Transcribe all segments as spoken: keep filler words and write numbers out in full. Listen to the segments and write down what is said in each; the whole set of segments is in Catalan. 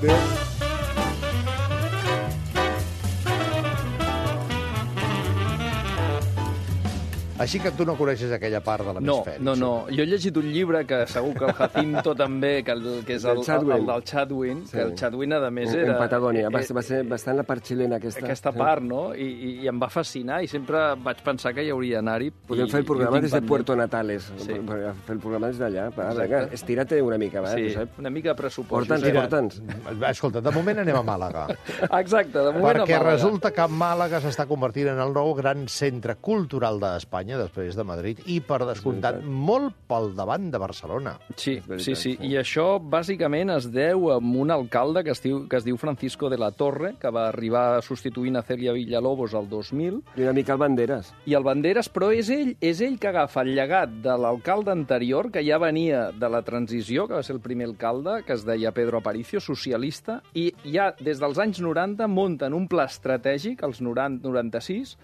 Adéu. Així que tu no coneixes aquella part de l'hemisferi. No, no, no. Jo he llegit un llibre que segur que el Jacinto també, que, el, que és el, el, el del Chatwin, sí. Que el Chatwin, a més, era... En Patagònia, va, va, ser, va estar en la part xilena aquesta. Aquesta part, no? I, i, I em va fascinar i sempre vaig pensar que hi hauria anar-hi. Podem fer el programa des de Puerto Natales. Sí. Fer el programa des d'allà. Vinga, estira't una mica, va. Sí, una mica de pressupost. Porta'ns, porta'ns. Escolta, de moment anem a Màlaga. Exacte, de moment Perquè a Màlaga. resulta que Màlaga s'està convertint en el nou gran centre cultural d'Espanya, després de Madrid, i per descomptat molt pel davant de Barcelona. Sí, sí, sí. I això bàsicament es deu a un alcalde que es diu, que es diu Francisco de la Torre, que va arribar substituint a Celia Villalobos el dos mil. I una mica el Banderas. I el Banderas, però és ell, és ell que agafa el llegat de l'alcalde anterior, que ja venia de la transició, que va ser el primer alcalde, que es deia Pedro Aparicio, socialista, i ja des dels anys noranta munten un pla estratègic, els noranta noranta-sis,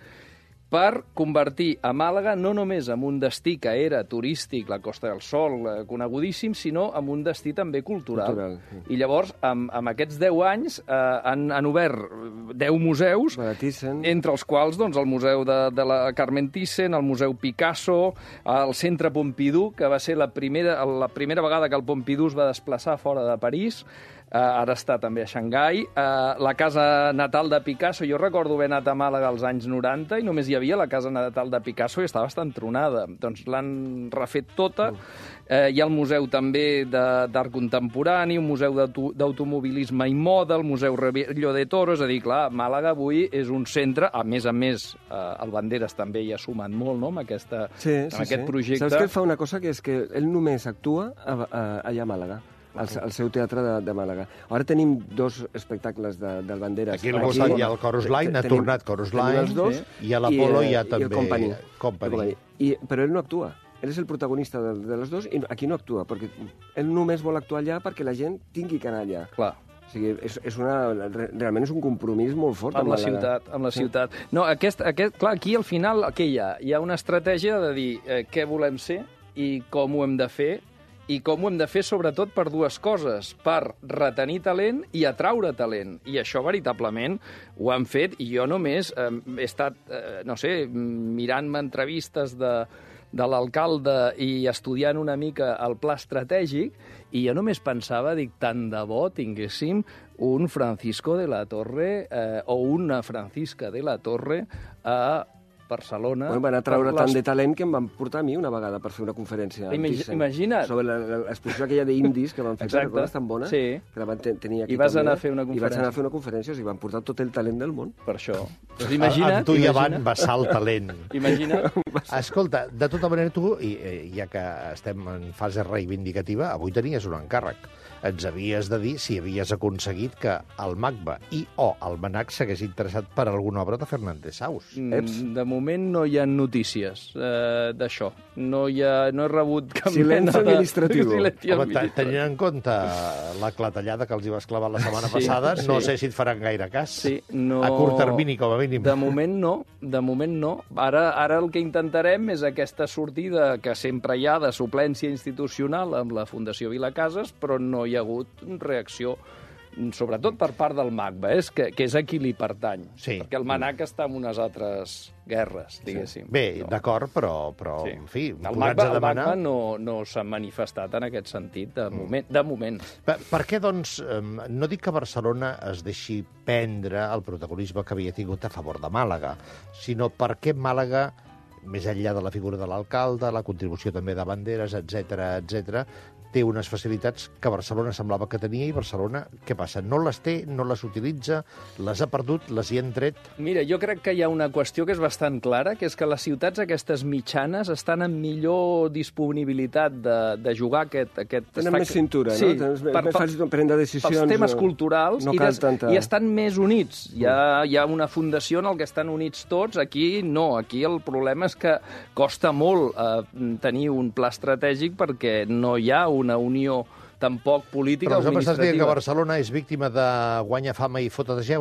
per convertir a Màlaga no només en un destí que era turístic, la Costa del Sol, eh, conegudíssim, sinó en un destí també cultural. cultural sí. I llavors, amb, amb aquests deu anys, eh, han, han obert deu museus, Thyssen. Entre els quals doncs, el Museu de, de la Carmen Thyssen, el Museu Picasso, el Centre Pompidou, que va ser la primera, la primera vegada que el Pompidou es va desplaçar fora de París. Uh, ara està també a Xangai. Uh, la casa natal de Picasso, jo recordo haver anat a Màlaga als anys noranta i només hi havia la casa natal de Picasso i estava bastant tronada. Doncs l'han refet tota. Uh, hi ha el museu també d'art contemporani, un museu d'automobilisme i moda, el Museu Rebello de Toro, és a dir, clar, Màlaga avui és un centre, a més a més, uh, el Banderas també hi ha sumat molt, no?, amb, aquesta, sí, amb sí, aquest sí. projecte. Saps que ell fa una cosa, que és que ell només actua a, a, allà a Màlaga. Al, al seu teatre de, de Màlaga. Ara tenim dos espectacles de, del Banderas. Aquí al costat hi ha el Chorus Line, ha tornat Chorus Line, dos, i a l'Apolo hi ha i també el Company. Company. I, però ell no actua. Ell és el protagonista de, de les dos i aquí no actua, perquè ell només vol actuar allà perquè la gent tingui que anar allà. Clar. O sigui, és, és una, realment és un compromís molt fort amb, amb la ciutat, amb la ciutat. No, aquest, aquest, clar, aquí al final què hi ha? Hi ha una estratègia de dir eh, què volem ser i com ho hem de fer, i com ho hem de fer sobretot per dues coses, per retenir talent i atraure talent. I això veritablement ho han fet, i jo només eh, he estat, eh, no sé, mirant-me entrevistes de, de l'alcalde i estudiant una mica el pla estratègic, i jo només pensava, dic, tant de bo tinguéssim un Francisco de la Torre eh, o una Francisca de la Torre a Barcelona... Bueno, van a treure tant de talent que em van portar a mi una vegada per fer una conferència. Imag imagina't. Sobre l'exposició aquella d'indis que van fer, que recordes, tan bona? Sí. Que la van tenir aquí. I vas també, anar a fer una conferència. I vaig anar a fer una conferència, o sigui, van portar tot el talent del món. Per això. Pues imagina't. Amb tu i avant vessar el talent. Imagina't. Escolta, de tota manera tu, i, ja que estem en fase reivindicativa, avui tenies un encàrrec. Ens havies de dir si havies aconseguit que el MACBA i o el MNAC s'hagués interessat per alguna obra de Fernández Saus. Mm, de moment no hi ha notícies eh, d'això. No, hi ha, no he rebut cap Silenci mena de... administratiu. Silenci Home, administratiu. tenint en compte la clatellada que els hi vas clavar la setmana Sí, passada, sí. no sé si et faran gaire cas. Sí, no... A curt termini, com a mínim. De moment no, de moment no. Ara, ara el que intentarem és aquesta sortida que sempre hi ha de suplència institucional amb la Fundació Vilacases, però no hi ha hagut reacció, sobretot per part del MACBA, eh? que, que és a qui li pertany. Sí. Perquè el MNAC està en unes altres guerres, diguéssim. Sí. Bé, no. d'acord, però, però Sí. en fi, El posats MACBA, a el demanar... MACBA no, no s'ha manifestat en aquest sentit, de moment. De moment. Per, per què, doncs, no dic que Barcelona es deixi prendre el protagonisme que havia tingut a favor de Màlaga, sinó per què Màlaga, més enllà de la figura de l'alcalde, la contribució també de Banderas, etcètera, etcètera, té unes facilitats que Barcelona semblava que tenia i Barcelona, què passa? No les té, no les utilitza, les ha perdut, les hi han tret? Mira, jo crec que hi ha una qüestió que és bastant clara, que és que les ciutats aquestes mitjanes estan en millor disponibilitat de, de jugar aquest... aquest Tenen més cintura, sí, no? Tenen més fàcil de prendre decisions. Pels temes culturals no i, des, tanta... i estan més units. Hi ha, hi ha una fundació en el que estan units tots. Aquí no, aquí el problema és que costa molt eh, tenir un pla estratègic perquè no hi ha una unió tampoc política Però o administrativa. estàs dient que Barcelona és víctima de guanya fama i fota de geure?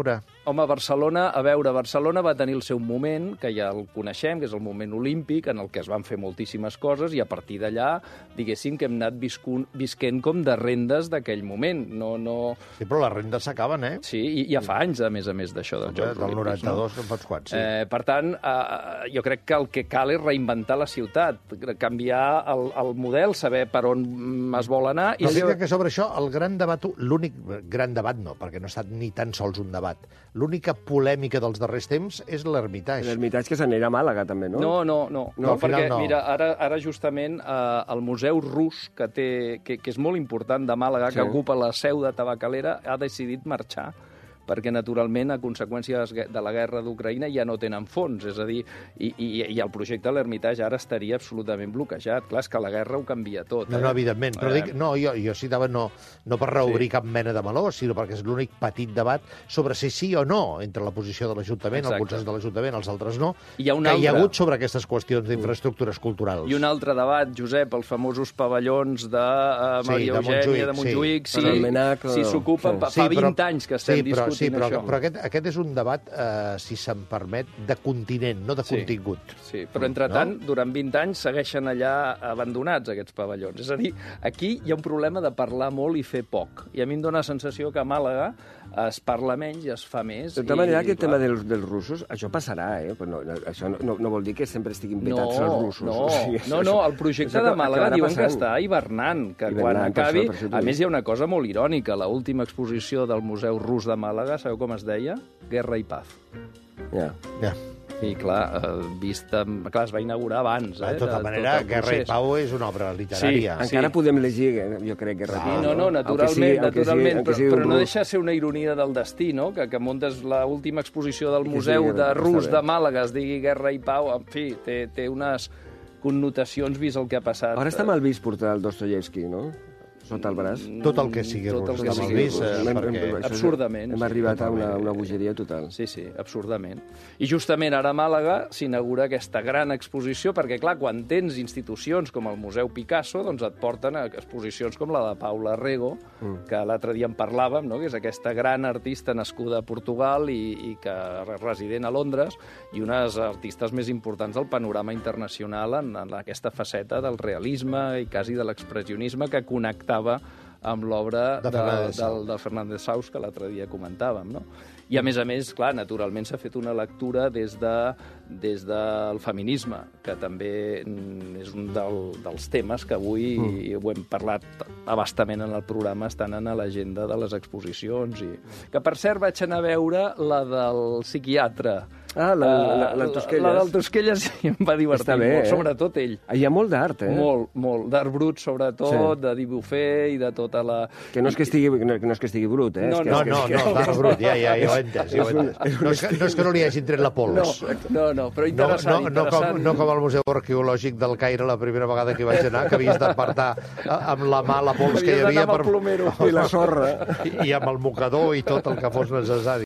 Home, Barcelona, a veure, Barcelona va tenir el seu moment, que ja el coneixem, que és el moment olímpic, en el que es van fer moltíssimes coses, i a partir d'allà, diguéssim que hem anat viscut, visquent com de rendes d'aquell moment. No, no... Sí, però les rendes s'acaben, eh? Sí, i ja fa anys, a més a més, d'això dels Jocs Del Olímpics. noranta-dos, no? En pots quants, sí. Eh, per tant, eh, jo crec que el que cal és reinventar la ciutat, canviar el, el model, saber per on es vol anar. No, I dic que sobre això, el gran debat, l'únic gran debat no, perquè no ha estat ni tan sols un debat. L'única polèmica dels darrers temps és l'Hermitage. L'Hermitage que s'anirà a Màlaga, també, no? No, no, no, No, no, al final perquè, no. mira, ara, ara justament eh, el Museu Rus, que, té, que, que és molt important de Màlaga, Sí. que ocupa la seu de Tabacalera, ha decidit marxar perquè, naturalment, a conseqüència de la guerra d'Ucraïna ja no tenen fons. És a dir, i, i, i el projecte de l'Hermitage ara estaria absolutament bloquejat. Clar, és que la guerra ho canvia tot. No, eh? no, evidentment. Però Eh, dic, no, jo, jo citava no, no per reobrir sí. cap mena de meló, sinó perquè és l'únic petit debat sobre si sí o no entre la posició de l'Ajuntament, Exacte. alguns és de l'Ajuntament, els altres no, Hi ha un que hi ha altre. hagut sobre aquestes qüestions d'infraestructures culturals. I un altre debat, Josep, els famosos pavellons de uh, Sí, Maria de Eugènia, Montjuïc, de Montjuïc, sí. Per al Menac, si o- s'ocupen, sí. fa vint anys que estem sí, però, discutint sí, però, això. Però aquest, aquest és un debat, eh, si se'm permet, de continent, no de Sí. contingut. Sí, però entretant, no? durant vint anys segueixen allà abandonats, aquests pavellons. És a dir, aquí hi ha un problema de parlar molt i fer poc. I a mi em dóna la sensació que a Màlaga es parla menys i es fa més. De tota i, manera, aquest clar, tema dels, dels russos, això passarà, eh? Però no, no, això no, no vol dir que sempre estiguin petats no, els russos. No, O sigui, no, això- no, el projecte això de Màlaga acabarà diuen que passant. està hivernant, que Hivernant, quan per acabi... això, per això t'ho A dic. més, hi ha una cosa molt irònica. L'última exposició del Museu Rus de Màlaga, sabeu com es deia? Guerra i paz. Ja. Ja. I, clar, eh, vista... Clar, es va inaugurar abans, eh? De tota manera, tot el Guerra i procés. Pau és una obra literària. Sí. Encara podem llegir, eh, jo crec, que Sí, ràpid. no, no, naturalment, naturalment, però, però no rus. deixa de ser una ironia del destí, no?, que, que muntes l'última exposició del I que Museu sigui de Guerra, Rus està de bé. Màlaga es digui Guerra i Pau, en fi, té, té unes connotacions vist el que ha passat. Ara està mal vist portar el Dostoyevsky, no? Sota el braç. Tot el que sigui Tot el rus que està mal sigui vist, rus. eh, Hem- hem- perquè... això és- Absurdament, Hem sí, arribat a una, una bogeria total. Sí, sí, absurdament. I justament ara a Màlaga s'inaugura aquesta gran exposició, perquè, clar, quan tens institucions com el Museu Picasso, doncs et porten a exposicions com la de Paula Rego, mm. que l'altre dia en parlàvem, no?, que és aquesta gran artista nascuda a Portugal i, i que és resident a Londres, i unes artistes més importants del panorama internacional en, en aquesta faceta del realisme i quasi de l'expressionisme que connectava amb l'obra De de, Fernández del, del Fernández Saus, que l'altre dia comentàvem, no? I, a més a més, clar, naturalment s'ha fet una lectura des, de, des del feminisme, que també mm, és un del, dels temes que avui, mm. i ho hem parlat abastament en el programa, estan en l'agenda de les exposicions. I... Que, per cert, vaig anar a veure la del psiquiatre. Ah, la, la, la, la La, Tosquelles. la del Tosquelles sí, em va divertir Està bé, molt, eh? sobretot ell. Ah, hi ha molt d'art, eh? Molt, molt. D'art brut, sobretot, Sí. de dibufer i de tota la... Que no és que estigui, no, que no és que estigui brut, eh? No, és que, No, és que, no, és que... no, d'art brut, ja, ja, ja ho he entès. Ja ho he entès. No, és que, no és que no li hagin tret la No, pols. no, no, però No, interessant, no, no, com, interessant. no com al Museu Arqueològic del Caire la primera vegada que hi vaig anar, que havies d'apartar amb la mà la pols que hi Havies havia d'anar amb el plomero. I la sorra. i, i amb el mocador i tot el que fos necessari.